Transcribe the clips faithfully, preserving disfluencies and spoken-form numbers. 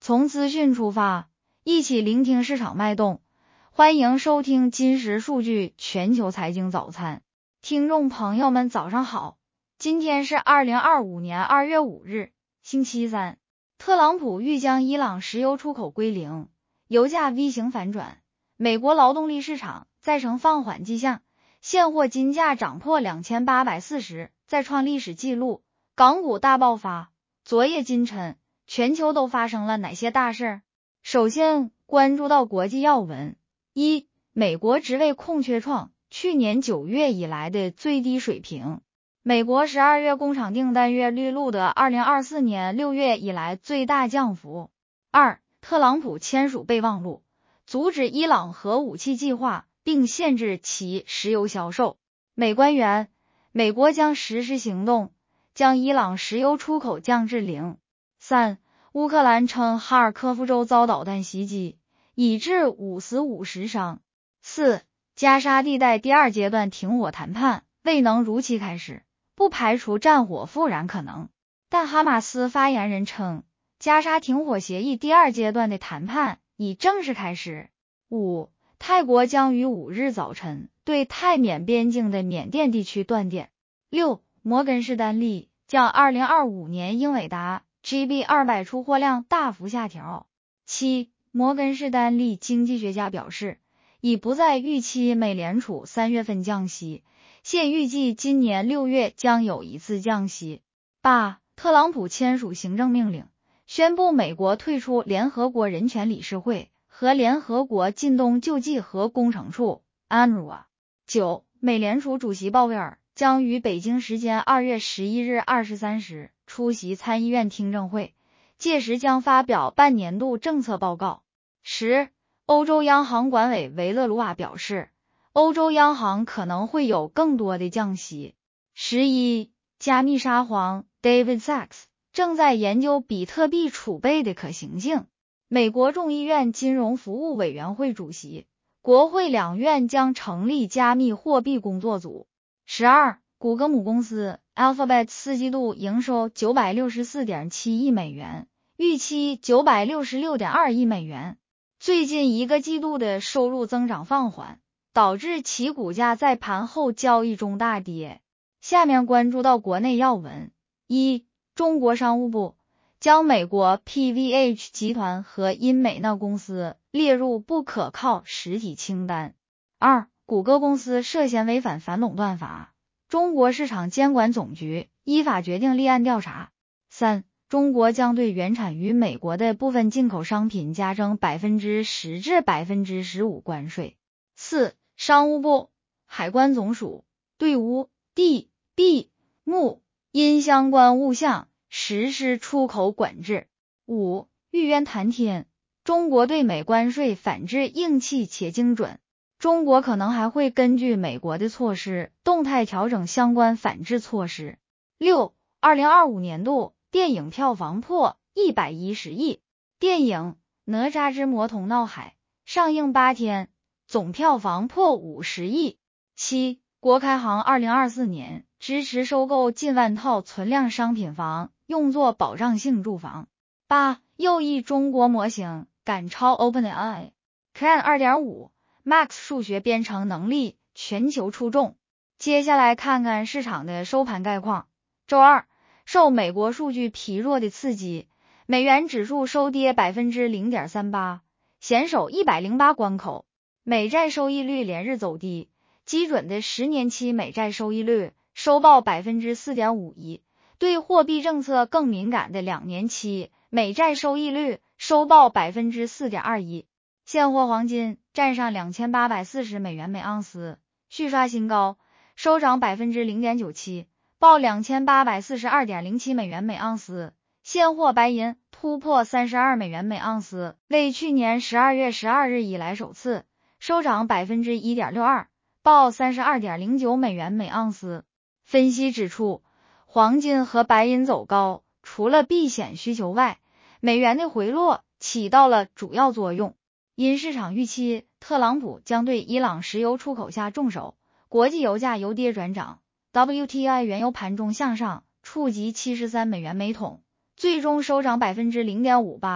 从资讯出发，一起聆听市场脉动。欢迎收听今时数据全球财经早餐。听众朋友们早上好，今天是二零二五年二月五日，星期三。特朗普欲将伊朗石油出口归零，油价 V 型反转，美国劳动力市场再呈放缓迹象，现货金价涨破两千八百四十，再创历史纪录，港股大爆发。昨夜今晨，全球都发生了哪些大事？首先关注到国际要闻。一、美国职位空缺创去年九月以来的最低水平，美国十二月工厂订单月率录得二零二四年六月以来最大降幅。二、特朗普签署备忘录，阻止伊朗核武器计划，并限制其石油销售。美官员，美国将实施行动，将伊朗石油出口降至零。三、乌克兰称哈尔科夫州遭导弹袭击，已致五死五十伤。四、加沙地带第二阶段停火谈判未能如期开始，不排除战火复燃可能，但哈马斯发言人称，加沙停火协议第二阶段的谈判已正式开始。五、泰国将于五日早晨对泰缅边境的缅甸地区断电。六、摩根士丹利将二零二五年英伟达 G B 二百 出货量大幅下调。七、摩根士丹利经济学家表示，已不再预期美联储三月份降息，现预计今年六月将有一次降息。八、特朗普签署行政命令，宣布美国退出联合国人权理事会和联合国近东救济和工程处 U N R W A。九、美联储主席鲍威尔将于北京时间二月十一日二十三时出席参议院听证会，届时将发表半年度政策报告。十、欧洲央行管委维勒鲁瓦表示，欧洲央行可能会有更多的降息。十一、加密沙皇 David Sachs 正在研究比特币储备的可行性。美国众议院金融服务委员会主席，国会两院将成立加密货币工作组。十二、谷歌母公司 Alphabet 四季度营收 九百六十四点七亿美元，预期 九百六十六点二亿美元。最近一个季度的收入增长放缓，导致其股价在盘后交易中大跌。下面关注到国内要闻。一、中国商务部将美国 P V H 集团和英美纳公司列入不可靠实体清单。二、谷歌公司涉嫌违反反垄断法，中国市场监管总局依法决定立案调查。三、中国将对原产于美国的部分进口商品加征 百分之十 至 百分之十五 关税。四、商务部、海关总署对钨、锑、钡、钼因相关物项实施出口管制。五、玉渊谈天，中国对美关税反制硬气且精准，中国可能还会根据美国的措施动态调整相关反制措施。六、二零二五年度电影票房破一百一十亿，电影《哪吒之魔童闹海》上映八天，总票房破五十亿。七、国开行二零二四年支持收购近万套存量商品房，用作保障性住房。八、又一中国模型赶超 OpenAI C L A N 二点五 Max 数学编程能力全球出众。接下来看看市场的收盘概况。周二，受美国数据疲弱的刺激，美元指数收跌 百分之零点三八， 险守一百零八关口。美债收益率连日走低，基准的十年期美债收益率收报 百分之四点五一， 对货币政策更敏感的两年期美债收益率收报 百分之四点二一。 现货黄金站上两千八百四十美元每盎司，续刷新高，收涨 百分之零点九七， 报 两千八百四十二点零七美元每盎司。现货白银突破三十二美元每盎司，为去年十二月十二日以来首次，收涨 百分之一点六二， 报 三十二点零九美元每盎司。分析指出，黄金和白银走高，除了避险需求外，美元的回落起到了主要作用。因市场预期特朗普将对伊朗石油出口下重手，国际油价由跌转涨， W T I 原油盘中向上触及七十三美元每桶，最终收涨 百分之零点五八，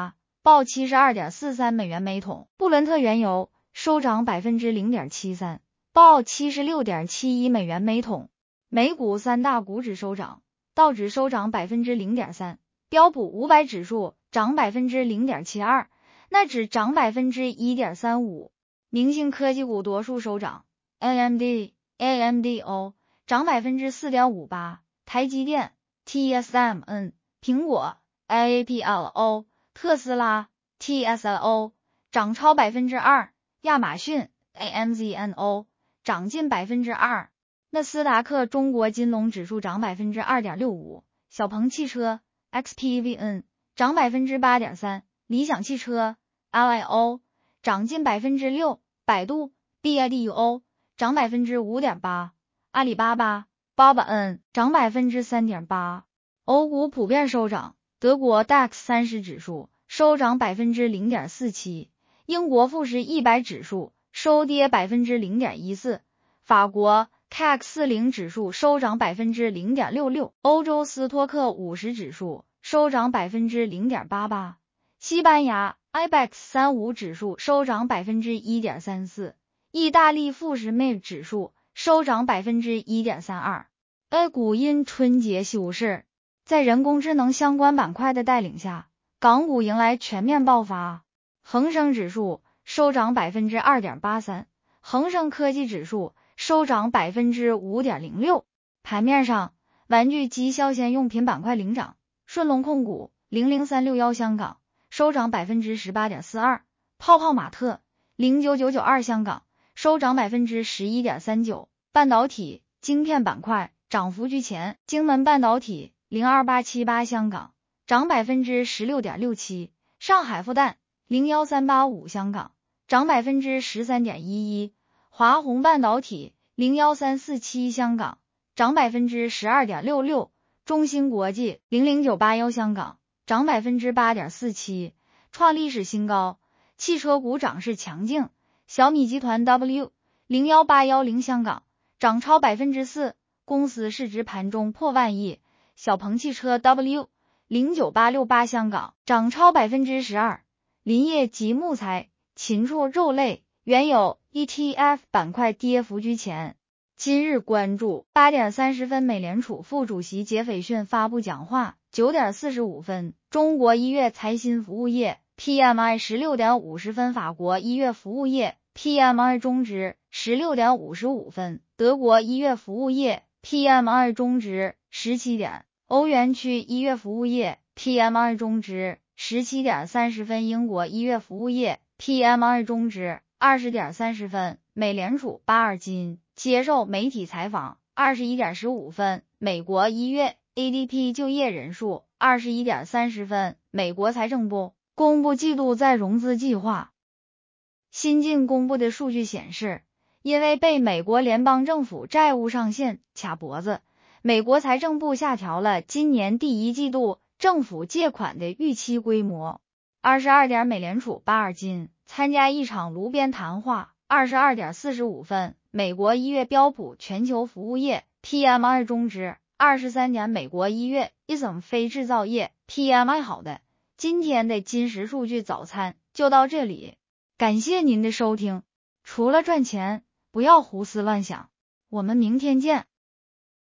报 七十二点四三美元每桶。布伦特原油收涨 百分之零点七三， 报 七十六点七一美元每桶。美股三大股指收涨，道指收涨 百分之零点三， 标普五百指数涨 百分之零点七二， 纳指涨 百分之一点三五。明星科技股多数收涨， A M D、A M D O 涨 百分之四点五八， 台积电、T S M N、苹果、A P L O、特斯拉、T S L O 涨超 百分之二， 亚马逊、A M Z N O 涨近 百分之二。纳斯达克中国金龙指数涨 百分之二点六五， 小鹏汽车 X P V N 涨 百分之八点三， 理想汽车 L I O 涨近 百分之六， 百度 B I D U O 涨 百分之五点八， 阿里巴巴 B A B N 涨 百分之三点八。 欧股普遍收涨，德国 D A X 三十指数收涨 百分之零点四七， 英国富时一百指数收跌 百分之零点一四， 法国C A C 四十 指数收涨 百分之零点六六， 欧洲斯托克五十指数收涨 百分之零点八八， 西班牙 I B E X 三十五 指数收涨 百分之一点三四， 意大利富时 M A C 指数收涨 百分之一点三二。 A 股因春节休市，在人工智能相关板块的带领下，港股迎来全面爆发，恒生指数收涨 百分之二点八三， 恒生科技指数收涨 百分之五点零六。 盘面上，玩具及消闲用品板块领涨，顺隆控股零零三六一香港收涨 百分之十八点四二， 泡泡玛特零九九九二香港收涨 百分之十一点三九。 半导体晶片板块涨幅居前，晶门半导体零二八七八香港涨 百分之十六点六七， 上海复旦零一三八五香港涨 百分之十三点一一，华虹半导体零一三四七香港涨 百分之十二点六六， 中芯国际零零九八一香港涨 百分之八点四七， 创历史新高。汽车股涨势强劲，小米集团 W 零一八一零香港涨超 百分之四， 公司市值盘中破万亿。小鹏汽车 W 零九八六八香港涨超 百分之十二， 林业及木材、禽畜肉类、原有 E T F 板块跌幅居前。今日关注八点三十分，美联储副主席杰斐逊发布讲话。九点四十五分，中国一月财新服务业 P M I 十六点五十分，法国一月服务业 P M I 中值 十六点五十五分，德国一月服务业 P M I 中值 十七点，欧元区一月服务业 P M I 中值 十七点三十分，英国一月服务业 P M I 中值 二十点三十分。美联储巴尔金接受媒体采访， 二十一点十五分，美国一月 A D P 就业人数 二十一点三十分，美国财政部公布季度再融资计划。新近公布的数据显示，因为被美国联邦政府债务上限卡脖子，美国财政部下调了今年第一季度政府借款的预期规模。二十二点，美联储巴尔金参加一场炉边谈话。二十二点四十五分，美国一月标普全球服务业 P M I 中值。二十三点，美国一月一整非制造业 P M I 好的。今天的金石数据早餐就到这里，感谢您的收听。除了赚钱，不要胡思乱想。我们明天见。